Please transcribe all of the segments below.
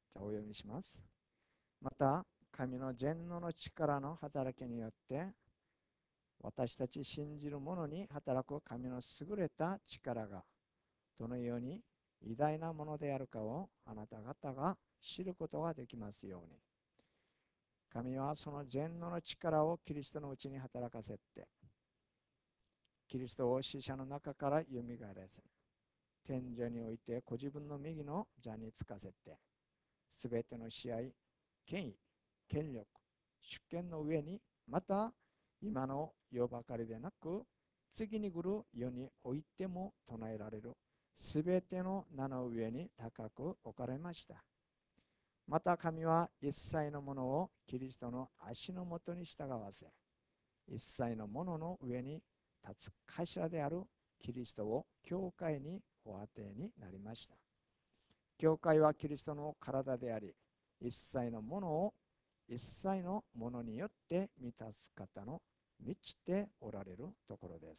じゃあお読みします。また、神の全能の力の働きによって、私たち信じる者に働く神の優れた力がどのように偉大なものであるかをあなた方が知ることができますように。神はその全能の力をキリストのうちに働かせて、キリストを死者の中からよみがえらせ、天井においてご自分の右の座につかせて、すべての支配、権威、権力、主権の上に、また今の世ばかりでなく、次に来る世においても唱えられるすべての名の上に高く置かれました。また神は一切のものをキリストの足のもとに従わせ、一切のものの上に立つ頭であるキリストを教会にお当てになりました。教会はキリストの体であり、一切のものを一切のものによって満たす方の満ちておられるところです。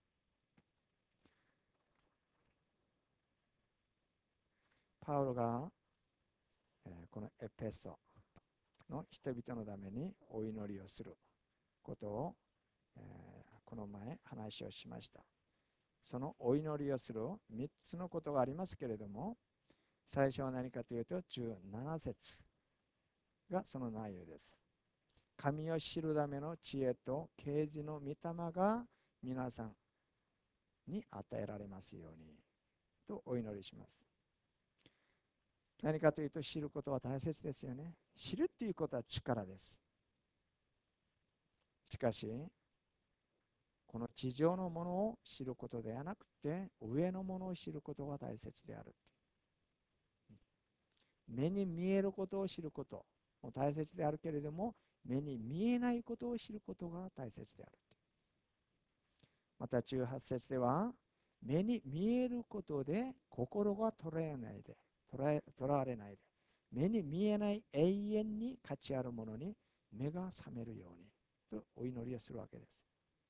パウロがこのエペソの人々のためにお祈りをすることをこの前話をしました。そのお祈りをする3つのことがありますけれども、最初は何かというと17節がその内容です。神を知るための知恵と啓示の御霊が皆さんに与えられますようにとお祈りします。何かというと、知ることは大切ですよね。知るということは力です。しかしこの地上のものを知ることではなくて、上のものを知ることが大切である。目に見えることを知ることも大切であるけれども、目に見えないことを知ることが大切である。また18節では、目に見えることで心が捉えないで、捉われないで、目に見えない永遠に価値あるものに目が覚めるようにとお祈りをするわけです。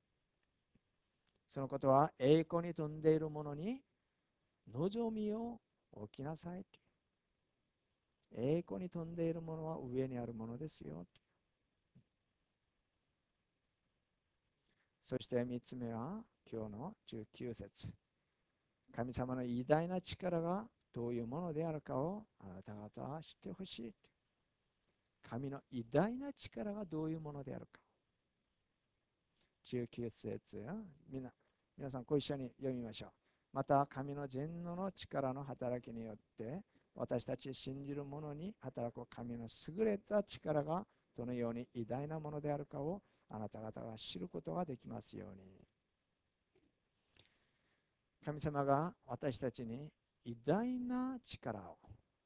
そのことは、栄光に富んでいるものに望みを置きなさい。栄光に富んでいるものは上にあるものですよ。そして3つ目は今日の19節。神様の偉大な力がどういうものであるかをあなた方は知ってほしい。神の偉大な力がどういうものであるか。19節、皆さんご一緒に読みましょう。また神の全能の力の働きによって、私たち信じる者に働く神の優れた力がどのように偉大なものであるかをあなた方が知ることができますように。神様が私たちに偉大な力を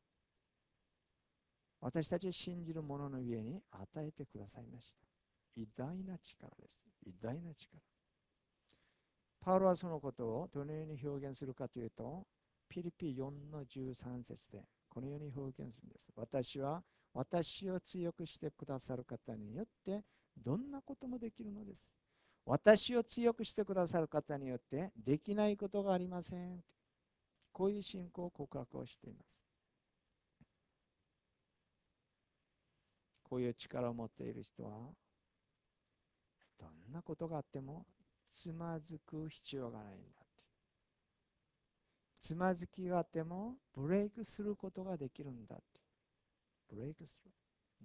私たち信じる者の上に与えてくださいました。偉大な力です。偉大な力。パウロはそのことをどのように表現するかというと、ピリピ4の13節でこのように表現するんです。私は私を強くしてくださる方によってどんなこともできるのです。私を強くしてくださる方によってできないことがありません。こういう信仰告白をしています。こういう力を持っている人は、どんなことがあってもつまずく必要がないんだ。つまずきがあってもブレイクすることができるんだって。ブレイクする。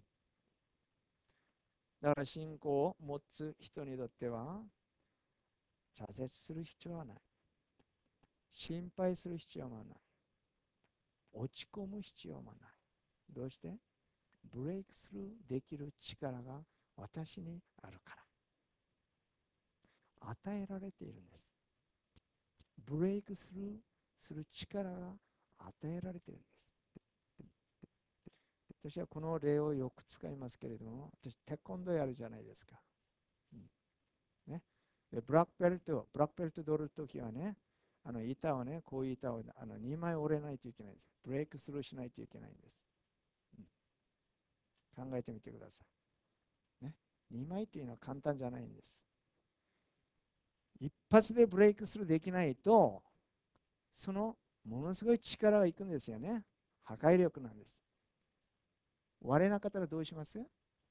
だから信仰を持つ人にとっては、挫折する必要はない。心配する必要はない。落ち込む必要はない。どうして？ブレイクスルーできる力が私にあるから。与えられているんです。ブレイクスルーする力が与えられているんです。私はこの例をよく使いますけれども、私テコンドーやるじゃないですか。ね、でブラックベルト取るときはね、板をね、こういう板を2枚折れないといけないんです。ブレイクスルーしないといけないんです。考えてみてください。ね、2枚というのは簡単じゃないんです。一発でブレイクスルーできないと、そのものすごい力がいくんですよね。破壊力なんです。 割れなかったらどうします？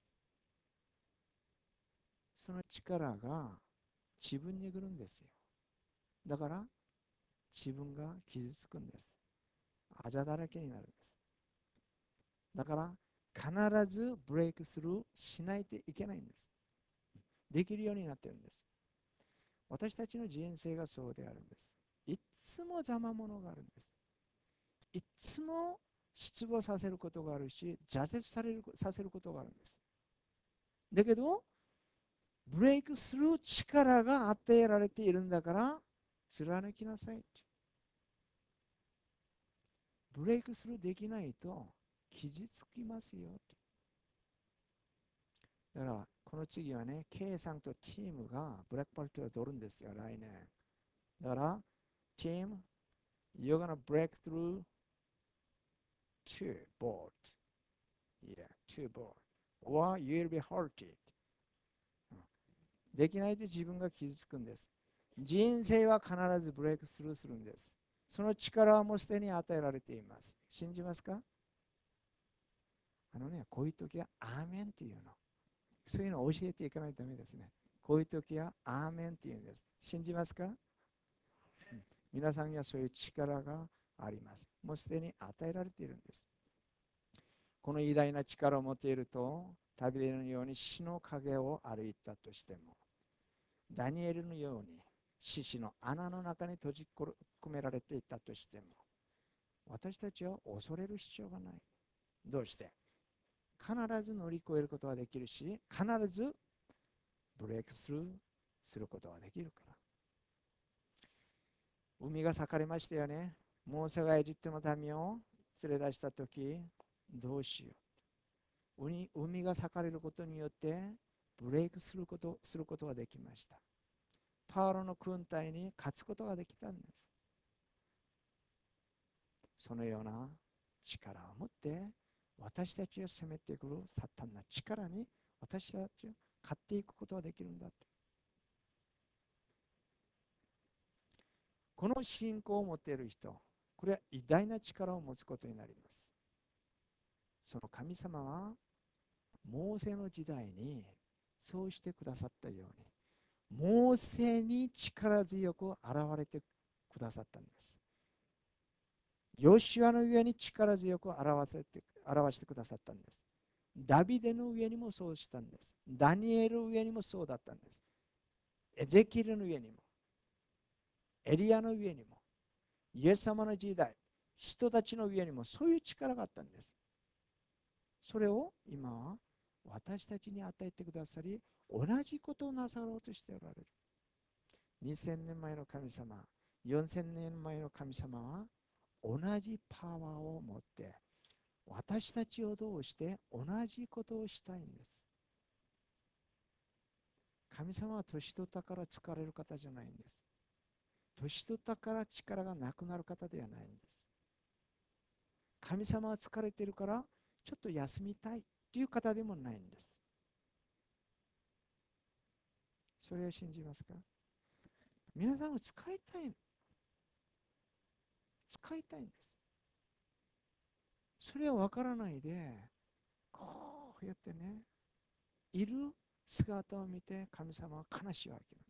その力が自分に来るんですよ。だから自分が傷つくんです。あざだらけになるんです。だから必ずブレイクスルーしないといけないんです。できるようになってるんです。私たちの人生がそうであるんです。いつも邪魔者があるんです。いつも失望させることがあるし、挫折させることがあるんです。だけど、ブレイクする力が与えられているんだから、貫きなさい。ブレイクスルーできないと傷つきますよ。だから、この次はね、K さんとチームがブラックパルトを取るんですよ、来年。だから、チーム、you're gonna break through two board. Yeah, two board. Or you'll be hurted. できないと自分が傷つくんです。人生は必ずブレイクスルーするんです。その力はもうすでに与えられています。信じますか？こういう時はアーメンっていうの。そういうのを教えていかないとダメですね。こういう時はアーメンっていうんです。信じますか？皆さんにはそういう力があります。もうすでに与えられているんです。この偉大な力を持っていると、旅人のように死の影を歩いたとしても、ダニエルのように獅子の穴の中に閉じ込められていたとしても、私たちは恐れる必要がない。どうして？必ず乗り越えることができるし、必ずブレイクスルーすることができるから。海が裂かれましたよね。モーセがエジプトの民を連れ出したとき、どうしよう。海が裂かれることによってブレイクすることができました。パウロの軍隊に勝つことができたんです。そのような力を持って私たちを攻めてくるサタンの力に私たちを勝っていくことができるんだと。この信仰を持っている人、これは偉大な力を持つことになります。その神様はモーセの時代にそうしてくださったように、モーセに力強く現れてくださったんです。ヨシュアの上に力強く表してくださったんです。ダビデの上にもそうしたんです。ダニエルの上にもそうだったんです。エゼキルの上にも、エリアの上にも、イエス様の時代、人たちの上にもそういう力があったんです。それを今は私たちに与えてくださり、同じことをなさろうとしておられる。2000年前の神様、4000年前の神様は同じパワーを持って私たちを通して同じことをしたいんです。神様は年取ったから疲れる方じゃないんです。年取ったから力がなくなる方ではないんです。神様は疲れているからちょっと休みたいという方でもないんです。それを信じますか？皆さんは使いたいんです。それは分からないでこうやってね、いる姿を見て神様は悲しいわけなんです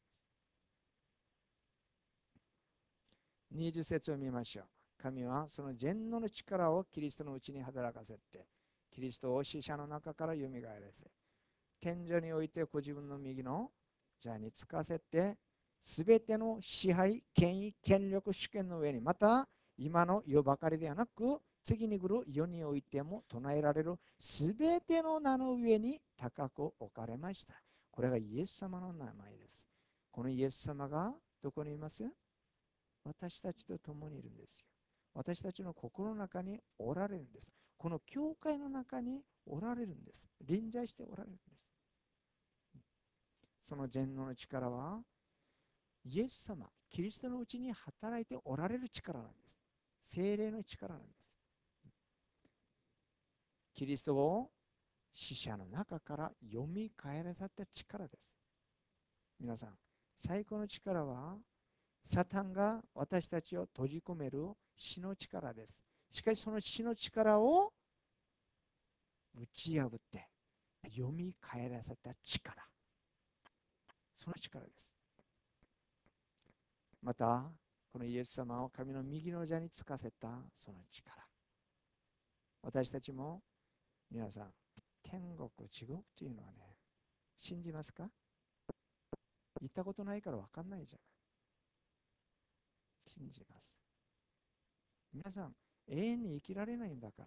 。20節を見ましょう。神はその全能の力をキリストのうちに働かせて、キリストを死者の中からよみがえらせ、天井においてご自分の右の座につかせて、すべての支配、権威、権力、主権の上に、また今の世ばかりではなく、次に来る世においても唱えられるすべての名の上に高く置かれました。これがイエス様の名前です。このイエス様がどこにいます？私たちと共にいるんですよ。私たちの心の中におられるんです。この教会の中におられるんです。臨在しておられるんです。その全能の力はイエス様、キリストのうちに働いておられる力なんです。精霊の力なんです。キリストを死者の中からよみがえらせた力です。皆さん、最高の力はサタンが私たちを閉じ込める死の力です。しかしその死の力を打ち破って読み返らせた力、その力です。またこのイエス様を神の右の座につかせたその力、私たちも皆さん、天国地獄というのはね、信じますか？行ったことないから分かんないじゃない。信じます。皆さん、永遠に生きられないんだから、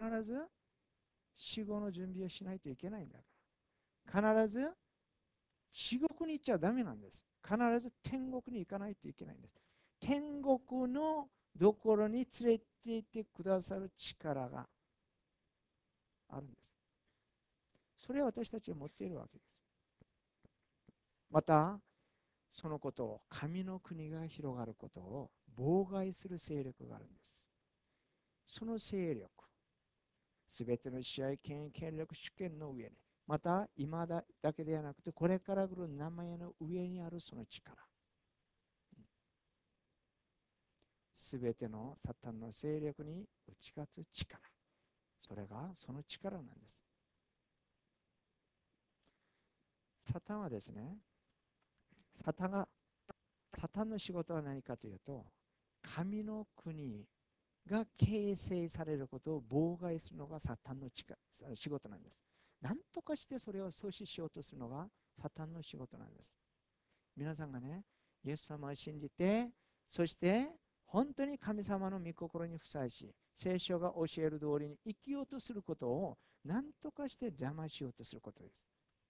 必ず死後の準備をしないといけないんだから、必ず地獄に行っちゃダメなんです。必ず天国に行かないといけないんです。天国のどころに連れて行ってくださる力があるんです。それは私たちは持っているわけです。またそのことを、神の国が広がることを妨害する勢力があるんです。その勢力、すべての支配権威権力主権の上に、また今だけではなくてこれから来る名前の上にあるその力、すべてのサタンの勢力に打ち勝つ力、それがその力なんです。サタンはですね、サタンの仕事は何かというと、神の国が形成されることを妨害するのがサタンの仕事なんです。何とかしてそれを阻止しようとするのがサタンの仕事なんです。皆さんがね、イエス様を信じて、そして本当に神様の御心にふさわしい、聖書が教える通りに生きようとすることを何とかして邪魔しようとすることです。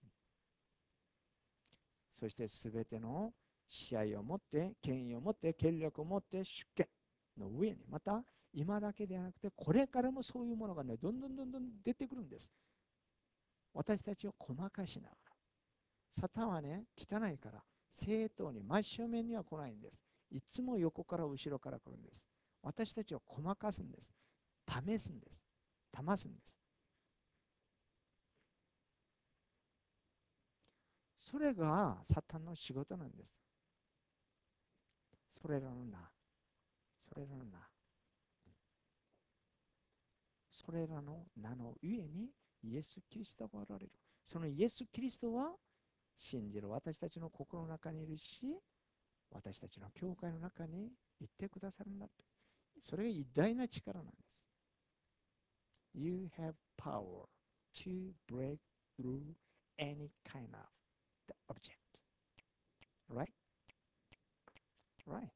そして全ての支配を持って、権威を持って、権力を持って、主権の上に、また今だけではなくてこれからもそういうものがね、どんどん出てくるんです。私たちをごまかしながら。サタンはね、汚いから正当に真正面には来ないんです。いつも横から後ろから来るんです。私たちをごまかすんです。試すんです。騙すんです。それがサタンの仕事なんです。それらの名、それらの名、それらの名の上にイエス・キリストがおられる。そのイエス・キリストは信じる私たちの心の中にいるし、私たちの教会の中に行ってくださるんだと。それが偉大な力なんです。You have power to break through any kind of the object. Right? Right.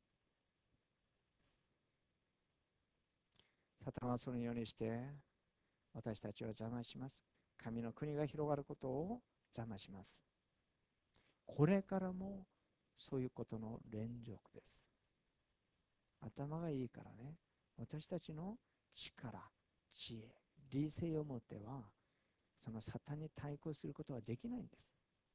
サタンはそのようにして私たちを邪魔します。神の国が広がることを邪魔します。これからもそういうことの連続です。頭がいいからね、私たちの力、知恵、理性を持ってはそのサタンに対抗することはできないんです。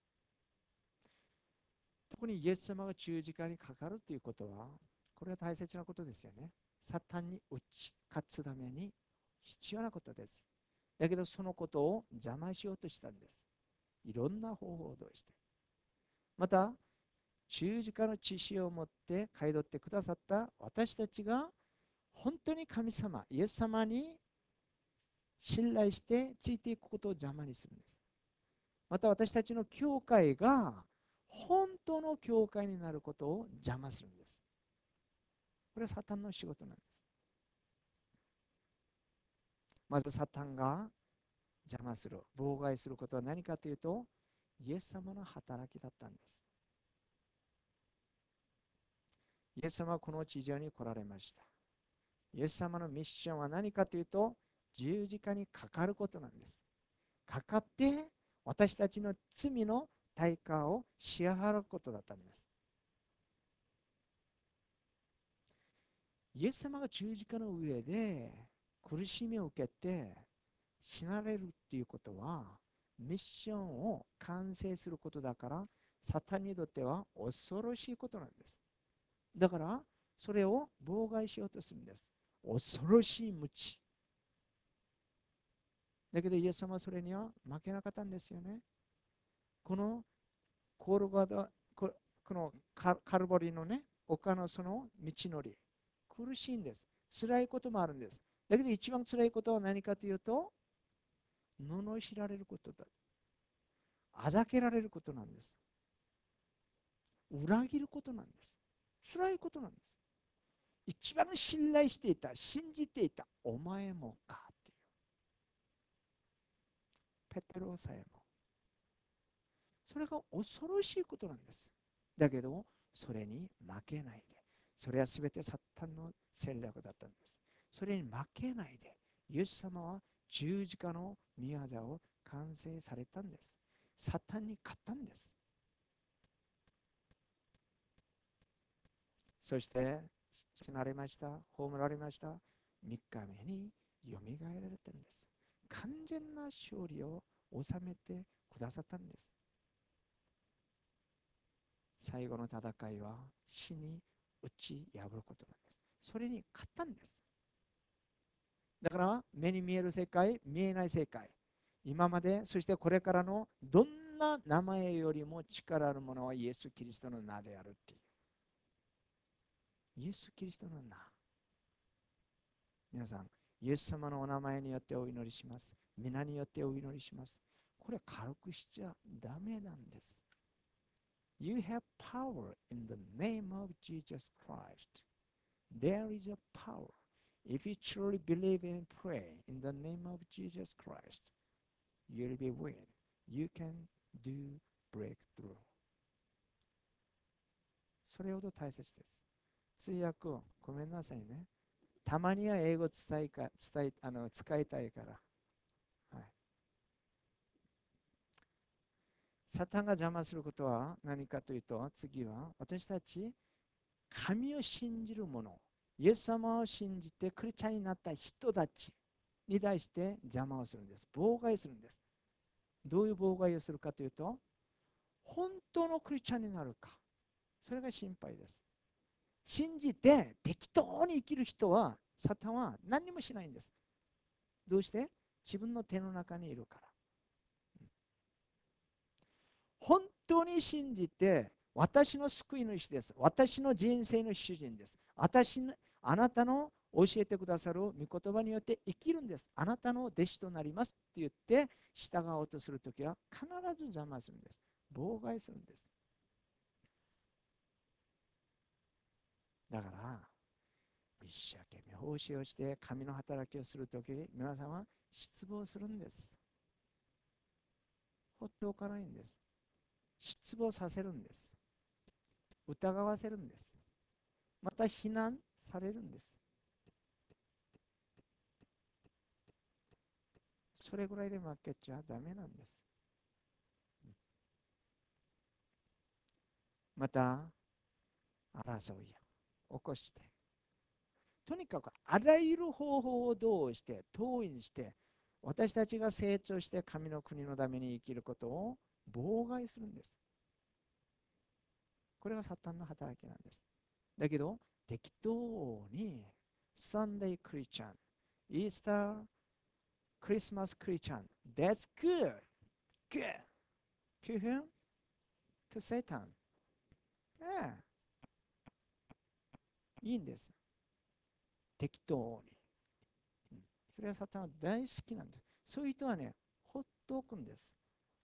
特にイエス様が十字架にかかるということは、これは大切なことですよね。サタンに打ち勝つために必要なことです。だけどそのことを邪魔しようとしたんです。いろんな方法をして。また十字架の知識を持って買い取ってくださった私たちが本当に神様、イエス様に信頼してついていくことを邪魔にするんです。また私たちの教会が本当の教会になることを邪魔するんです。これはサタンの仕事なんです。まずサタンが邪魔する、妨害することは何かというと、イエス様の働きだったんです。イエス様はこの地上に来られました。イエス様のミッションは何かというと、十字架にかかることなんです。かかって私たちの罪の対価を支払うことだったんです。イエス様が十字架の上で苦しみを受けて死なれるっていうことは、ミッションを完成することだから、サタンにとっては恐ろしいことなんです。だからそれを妨害しようとするんです。恐ろしい無知だけどイエス様はそれには負けなかったんですよね。このコールバダこのカルボリーのね、丘のその道のり、苦しいんです。辛いこともあるんです。だけど一番辛いことは何かというと、 罵られることだ。あざけられることなんです。裏切ることなんです。辛いことなんです。一番信頼していた、信じていた、お前もかっていう。ペテロさえも。それが恐ろしいことなんです。だけど、それに負けないで。それは全てサタンの戦略だったんです。それに負けないで、イエス様は十字架の御業を完成されたんです。サタンに勝ったんです。そして死なれました、葬られました。3日目によみがえられたんです。完全な勝利を収めてくださったんです。最後の戦いは死に打ち破ることなんです。それに勝ったんです。だから目に見える世界、見えない世界、今まで、そしてこれからのどんな名前よりも力あるものはイエス・キリストの名であるっていう。イエス・キリストの名。皆さん、イエス様のお名前によってお祈りします。皆によってお祈りします。これ軽くしちゃダメなんです。You have power in the name of Jesus Christ. There is a power. If you truly believe and pray in the name of Jesus Christ, you'll be win. You can do breakthrough. それほど大切です。通訳をごめんなさいね。たまには英語使いたいから。はい、サタンが邪魔することは何かというと、次は私たち神を信じる者、イエス様を信じてクリスチャンになった人たちに対して邪魔をするんです。妨害するんです。どういう妨害をするかというと、本当のクリスチャンになるか。それが心配です。信じて適当に生きる人は、サタンは何もしないんです。どうして？自分の手の中にいるから。本当に信じて、私の救い主です。私の人生の主人です。あなたの教えてくださる御言葉によって生きるんです。あなたの弟子となりますって言って従おうとするときは必ず邪魔するんです。妨害するんです。だから一生懸命奉仕をして神の働きをするとき、皆さんは失望するんです。放っておかないんです。失望させるんです。疑わせるんです。また非難されるんです。それぐらいで負けちゃダメなんです。また争いを起こして、とにかくあらゆる方法をどうして遠いにして、私たちが成長して神の国のために生きることを妨害するんです。これがサタンの働きなんです。だけど適当にサンデークリスチャン、イースタークリスマスクリスチャン、That's good. Good. To whom? To Satan. いいんです。適当に。それはサタンは大好きなんです。そういう人はね、ほっとくんです。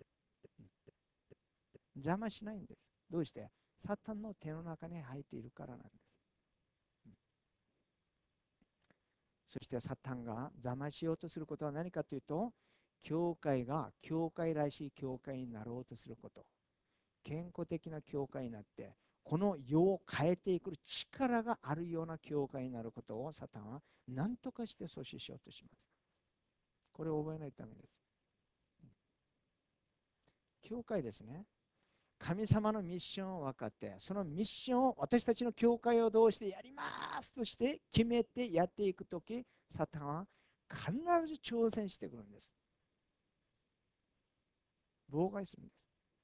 邪魔しないんです。どうして？サタンの手の中に入っているからなんです。そしてサタンが邪魔しようとすることは何かというと、教会が教会らしい教会になろうとすること。健康的な教会になって、この世を変えていく力があるような教会になることをサタンは何とかして阻止しようとします。これを覚えないためです。教会ですね。神様のミッションを分かって、そのミッションを私たちの教会をどうしてやりますとして決めてやっていくとき、サタンは必ず挑戦してくるんです。妨害するんです。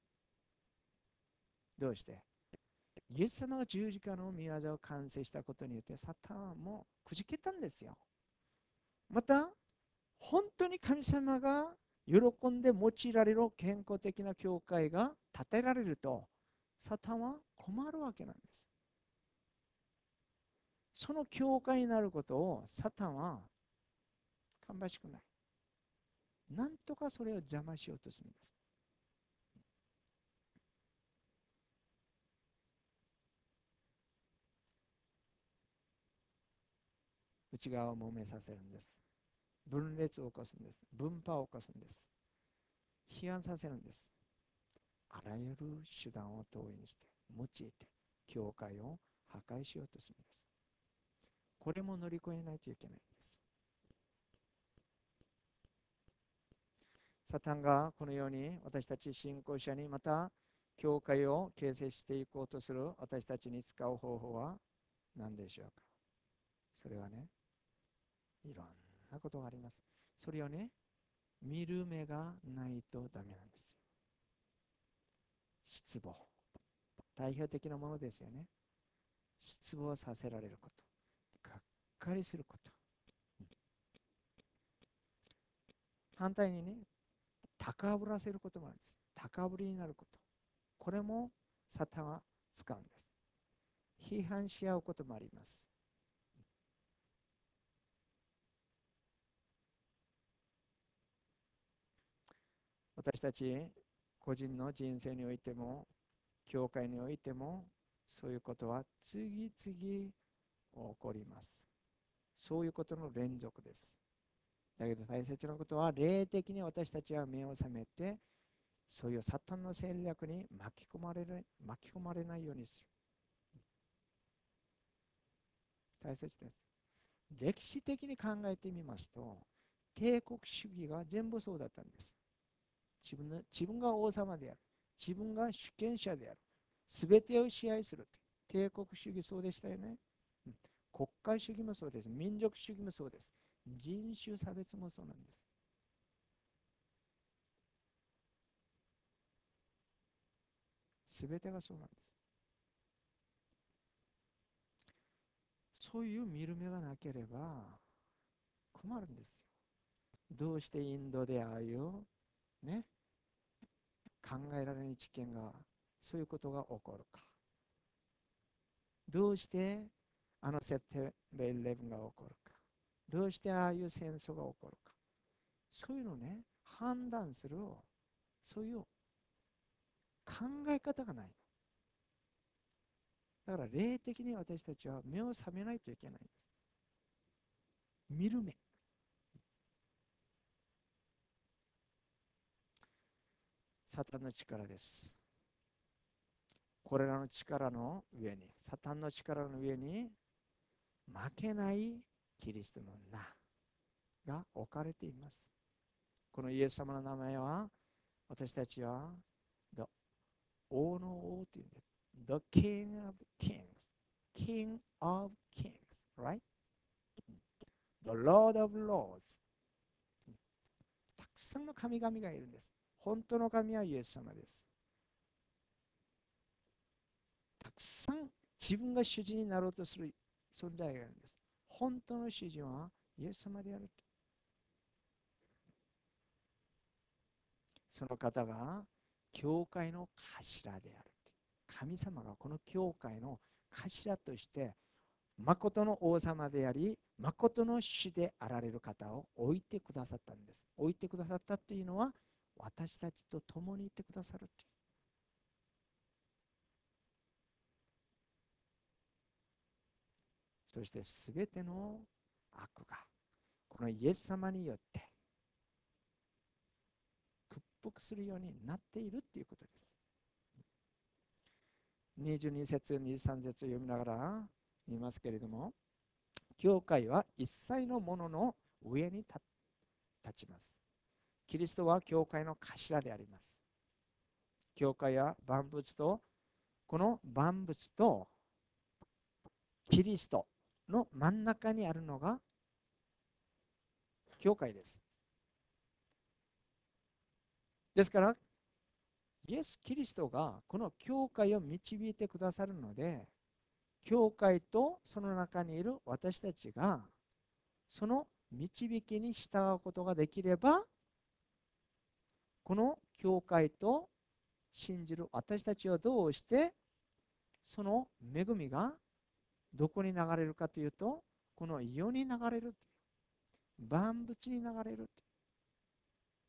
どうして？イエス様が十字架の御業を完成したことによってサタンはもうくじけたんですよ。また本当に神様が喜んで用いられる健康的な教会が建てられると、サタンは困るわけなんです。その教会になることをサタンは芳しくない。 なんとかそれを邪魔しようとするんです。内側を揉めさせるんです。分裂を起こすんです。分派を起こすんです。批判させるんです。あらゆる手段を投影して、用いて、教会を破壊しようとするんです。これも乗り越えないといけないんです。サタンがこのように私たち信仰者にまた教会を形成していこうとする私たちに使う方法は何でしょうか。それはね、いろんなことがあります。それをね、見る目がないとダメなんですよ。失望。代表的なものですよね。失望させられること。がっかりすること。反対にね、高ぶらせることもあるんです。高ぶりになること。これもサタンは使うんです。批判し合うこともあります。私たち個人の人生においても、教会においても、そういうことは次々起こります。そういうことの連続です。だけど大切なことは、霊的に私たちは目を覚めて、そういうサタンの戦略に巻き込まれないようにする。大切です。歴史的に考えてみますと、帝国主義が全部そうだったんです。自分が王様である。自分が主権者である。すべてを支配する。帝国主義そうでしたよね。国家主義もそうです。民族主義もそうです。人種差別もそうなんです。すべてがそうなんです。そういう見る目がなければ困るんですよ。どうしてインドでああいうね、考えられない事件が、そういうことが起こるか。どうしてあのセプテンバー11が起こるか。どうしてああいう戦争が起こるか。そういうのをね、判断する、そういう考え方がない。だから霊的に私たちは目を覚めないといけないんです。見る目。サタンの力です。これらの力の上に、サタンの力の上に負けないキリストの名が置かれています。このイエス様の名前は、私たちは The 王の王というんです。The King of Kings, King of Kings, right? The Lord of Lords. たくさんの神々がいるんです。本当の神はイエス様です。たくさん自分が主人になろうとする存在がいるんです。本当の主人はイエス様である。その方が教会の頭である。神様がこの教会の頭として誠の王様であり、誠の主であられる方を置いてくださったんです。置いてくださったというのは、私たちと共にいてくださるという。そしてすべての悪が、このイエス様によって屈服するようになっているということです。22節、23節を読みながら見ますけれども、教会は一切のものの上に立ちます。キリストは教会の頭であります。教会や万物と、この万物とキリストの真ん中にあるのが教会です。ですから、イエス・キリストがこの教会を導いてくださるので、教会とその中にいる私たちがその導きに従うことができれば、この教会と信じる私たちはどうしてその恵みがどこに流れるかというと、この世に流れる、万物に流れる。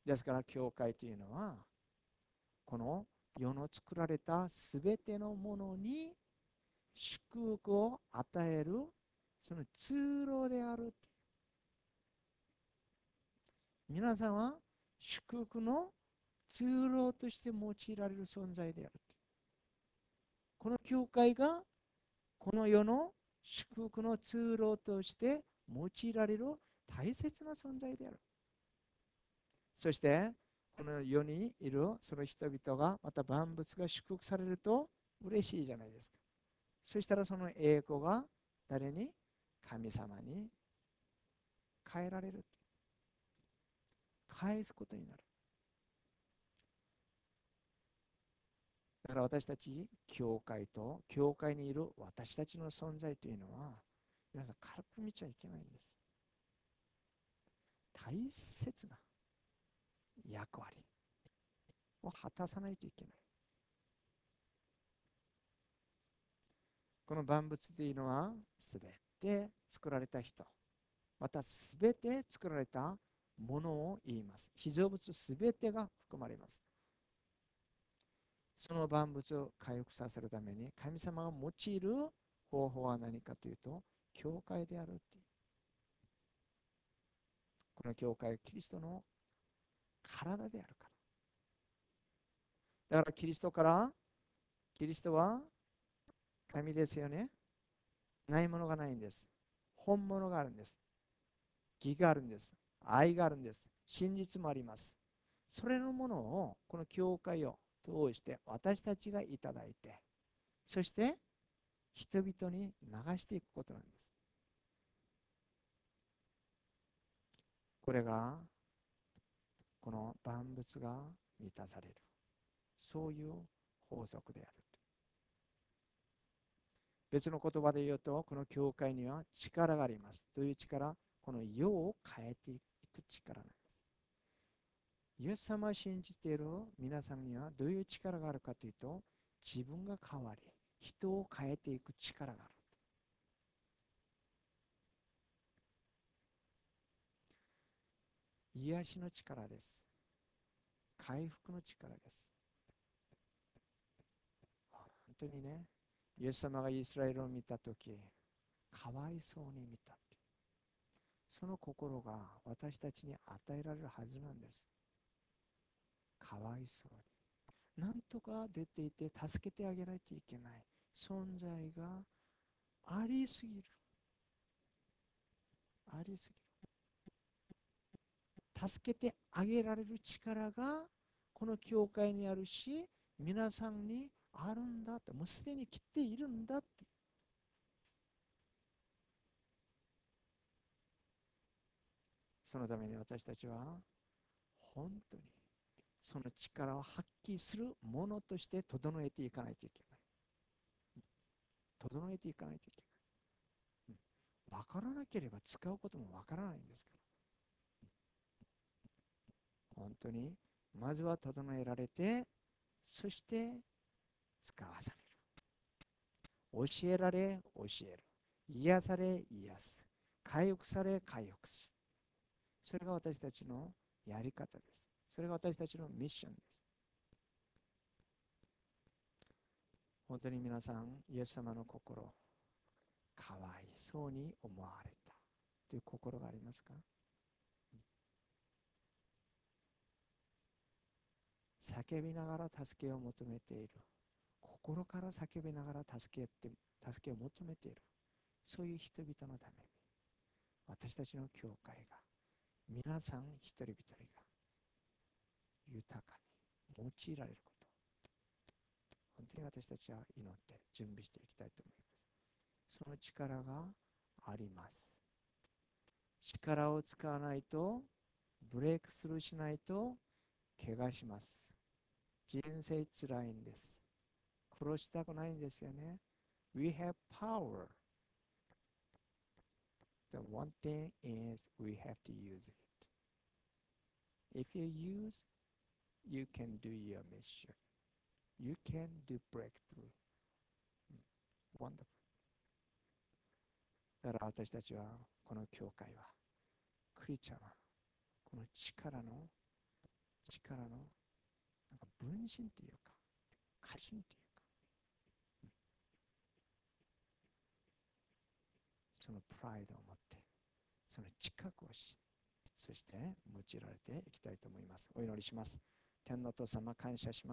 ですから教会というのはこの世の作られたすべてのものに祝福を与えるその通路である。皆さんは祝福の通路として用いられる存在である。この教会がこの世の祝福の通路として用いられる大切な存在である。そしてこの世にいるその人々がまた万物が祝福されると嬉しいじゃないですか。そしたらその栄光が誰に？神様に変えられる。返すことになる。だから私たち教会と教会にいる私たちの存在というのは皆さん軽く見ちゃいけないんです。大切な役割を果たさないといけない。この万物というのはすべて作られた人、またすべて作られたものを言います。被造物すべてが含まれます。その万物を回復させるために神様が用いる方法は何かというと教会であるという。この教会はキリストの体であるから。だからキリストは神ですよね。ないものがないんです。本物があるんです。義があるんです。愛があるんです。真実もあります。それのものをこの教会を通して私たちがいただいて、そして人々に流していくことなんです。これがこの万物が満たされる、そういう法則である。別の言葉で言うと、この教会には力があります。どういう力？この世を変えていく力なんです。イエス様を信じている皆さんにはどういう力があるかというと、自分が変わり、人を変えていく力がある。癒しの力です。回復の力です。本当にね、イエス様がイスラエルを見たとき、かわいそうに見た。その心が私たちに与えられるはずなんです。かわいそうに。なんとか出ていて助けてあげないといけない存在がありすぎる。ありすぎる。助けてあげられる力がこの教会にあるし、皆さんにあるんだって、もうすでに来ているんだって。そのために私たちは本当にその力を発揮するものとして整えていかないといけない。整えていかないといけない。分からなければ使うことも分からないんですから。本当にまずは整えられて、そして使わされる。教えられ教える。癒され癒す。回復され回復す。それが私たちのやり方です。それが私たちのミッションです。本当に皆さん、イエス様の心、かわいそうに思われたという心がありますか？叫びながら助けを求めている。心から叫びながら助けを求めている。そういう人々のために、私たちの教会が、皆さん一人一人が豊かに用いられること、本当に私たちは祈って準備していきたいと思います。その力があります。力を使わないと、ブレイクスルーしないと怪我します。人生つらいんです。殺したくないんですよね。We have power. The one thing is we have to use it. If you use, you can do your mission. You can do breakthrough. Wonderful. だから私たちは、この教会は、クリスチャンは、この力の力のなんか分身というか、過信というか、そのプライドを持って、その知覚をし、そして用いられていきたいと思います。お祈りします。天のお父様、感謝します。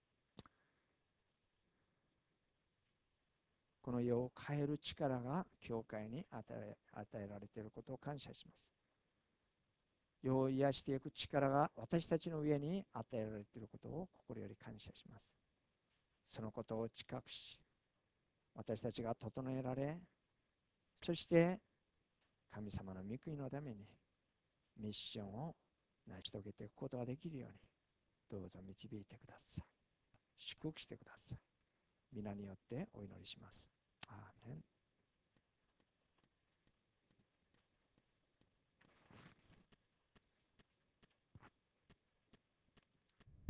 この世を変える力が教会に与えられていることを感謝します。世を癒していく力が私たちの上に与えられていることを心より感謝します。そのことを知覚し、私たちが整えられ、そして神様の御国のためにミッションを成し遂げていくことができるように、どうぞ導いてください。祝福してください。皆によってお祈りします。